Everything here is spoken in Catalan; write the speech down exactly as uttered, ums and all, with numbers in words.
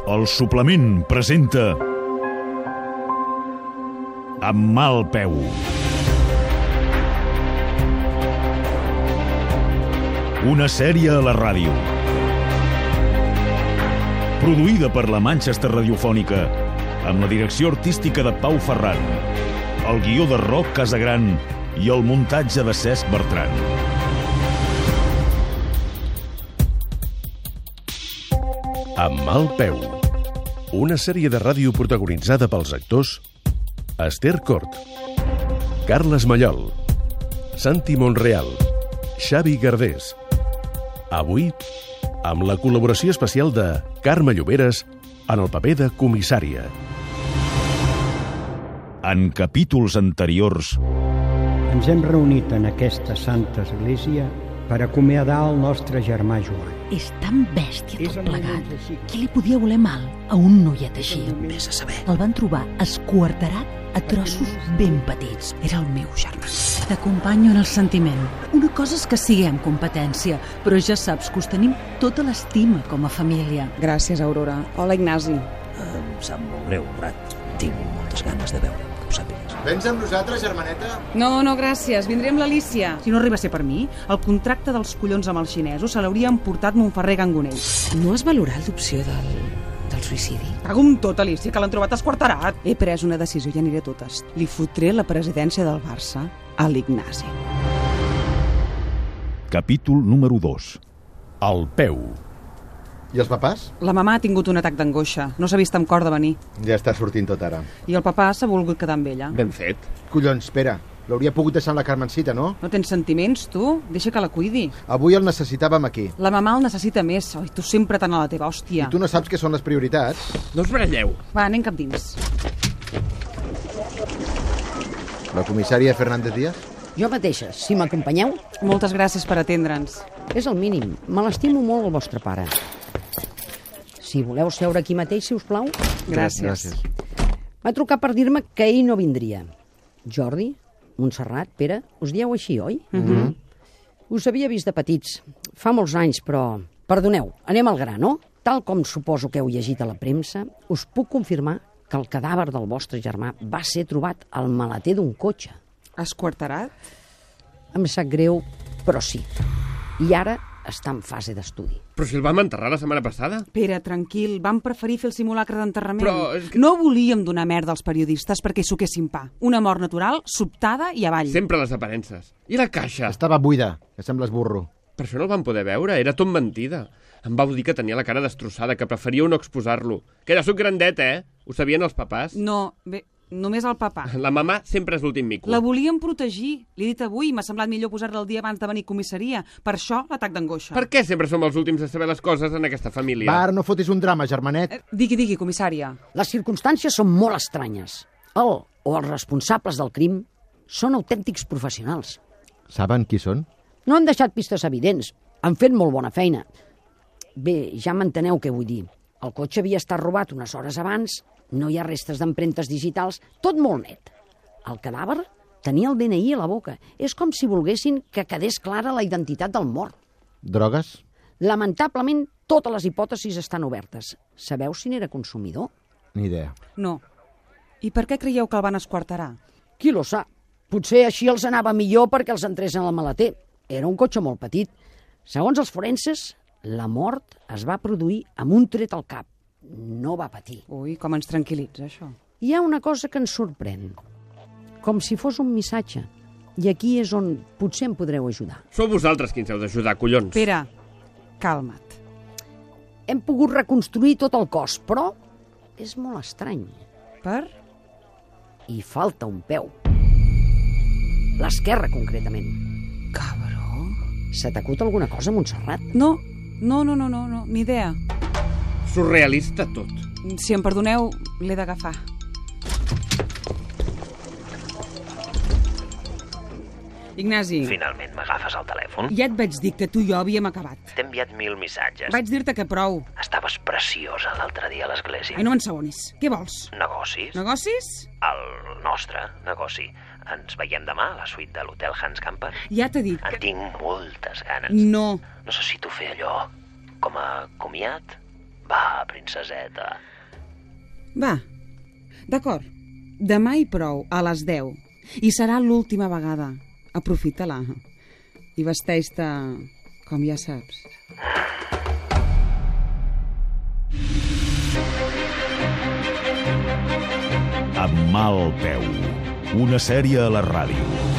El suplement presenta Amb mal peu. Una sèrie a la ràdio. Produïda per la Manchester Radiofònica, amb la direcció artística de Pau Ferran, el guió de Roc Casagran i el muntatge de Cesc Bertran. Amb mal peu. Una sèrie de ràdio protagonitzada pels actors Esther Cort, Carles Mallol, Santi Monreal, Xavi Gardés. Avui, amb la col·laboració especial de Carme Lloberes en el paper de comissària. En capítols anteriors... Ens hem reunit en aquesta santa església per acomiadar el nostre germà Joan. És tan bèstia tot plegat. Qui li podia voler mal a un noiet així? Vés a saber. El van trobar esquarterat a trossos ben petits. Era el meu germà. T'acompanyo en el sentiment. Una cosa és que siguem competència, però ja saps que us tenim tota l'estima com a família. Gràcies, Aurora. Hola, Ignasi. Em sap molt greu, Brat. Tinc moltes ganes de veure, que ho sàpigues. Vens amb nosaltres, germaneta? No, no, gràcies. Vindré amb l'Alícia. Si no arriba a ser per mi, el contracte dels collons amb els xinesos se l'hauria emportat Montferrer Gangonell. No has valorat l'opció del, del suïcidi? Cago en tot, Alícia, que l'han trobat esquarterat. He pres una decisió i aniré a totes. Li fotré la presidència del Barça a l'Ignasi. Capítol número dos. El peu. I els papàs? La mamà ha tingut un atac d'angoixa. No s'ha vist amb cor de venir. Ja està sortint tot ara. I el papà s'ha volgut quedar amb ella. Ben fet. Collons, espera. L'hauria pogut deixar amb la Carmencita, no? No tens sentiments, tu? Deixa que la cuidi. Avui el necessitàvem aquí. La mamà el necessita més. Oi, tu sempre tan a la teva hòstia. I tu no saps què són les prioritats? No us baralleu. Va, anem cap dins. La comissària Fernández Díaz? Jo mateixa, si m'acompanyeu. Moltes gràcies per atendre'ns. És el mínim. Me l'estimo molt el vostre pare. Si voleu seure aquí mateix, si us plau. Gràcies. Gràcies. Va trucar per dir-me que ell no vindria. Jordi, Montserrat, Pere, us dieu així, oi? Mm-hmm. Us havia vist de petits. Fa molts anys, però... Perdoneu, anem al gra, no? Tal com suposo que heu llegit a la premsa, us puc confirmar que el cadàver del vostre germà va ser trobat al maleter d'un cotxe. Esquarterat? Em sap greu, però sí. I ara està en fase d'estudi. Però si el vam enterrar la setmana passada. Pere, tranquil, vam preferir fer el simulacre d'enterrament. Però és que... No volíem donar merda als periodistes perquè suquessin pa. Una mort natural, sobtada i avall. Sempre les aparences. I la caixa? Estava buida, que sembles burro. Per això no el vam poder veure, era tot mentida. Em vau dir que tenia la cara destrossada, que preferíeu no exposar-lo. Que era suc grandet, eh? Ho sabien els papàs? No, bé, només el papà. La mamà sempre és l'últim mico. La volíem protegir. L'he dit avui, m'ha semblat millor posar-la el dia abans de venir a comissaria. Per això l'atac d'angoixa. Per què sempre som els últims a saber les coses en aquesta família? Va, ara no fotis un drama, germanet. Eh, digui, digui, comissària. Les circumstàncies són molt estranyes. El o els responsables del crim són autèntics professionals. Saben qui són? No han deixat pistes evidents. Han fet molt bona feina. Bé, ja m'enteneu què vull dir. El cotxe havia estat robat unes hores abans, no hi ha restes d'empremtes digitals, tot molt net. El cadàver tenia el D N I a la boca. És com si volguessin que quedés clara la identitat del mort. Drogues? Lamentablement, totes les hipòtesis estan obertes. Sabeu si n'era consumidor? Ni idea. No. I per què creieu que el van esquarterar? Qui lo sap? Potser així els anava millor perquè els entressin al maleter. Era un cotxe molt petit. Segons els forenses, la mort es va produir amb un tret al cap. No va patir. Ui, com ens tranquil·litza, això. Hi ha una cosa que ens sorprèn. Com si fos un missatge. I aquí és on potser em podreu ajudar. Sou vosaltres qui ens heu d'ajudar, collons. Pere, calma't. Hem pogut reconstruir tot el cos, però és molt estrany. Per? Hi falta un peu. L'esquerra, concretament. Cabró. Se t'acut alguna cosa, Montserrat? No, no, no, no, no, no, ni idea. Surrealista tot. Si em perdoneu, l'he d'agafar. Ignasi. Finalment m'agafes el telèfon? Ja et vaig dir que tu i jo havíem acabat. T'he enviat mil missatges. Vaig dir-te que prou. Estaves preciosa l'altre dia a l'església. Ai, no m'ensabonis. Què vols? Negocis? Negocis? El nostre negoci. Ens veiem demà a la suite de l'hotel Hans Camper. Ja t'he dit En que... tinc moltes ganes. No. Necessito fer allò com a comiat. Va, princeseta. Va, d'acord. Demà i prou, a les deu. I serà l'última vegada. Aprofita-la. I vesteix-te com ja saps. Amb mal peu. Una sèrie a la ràdio.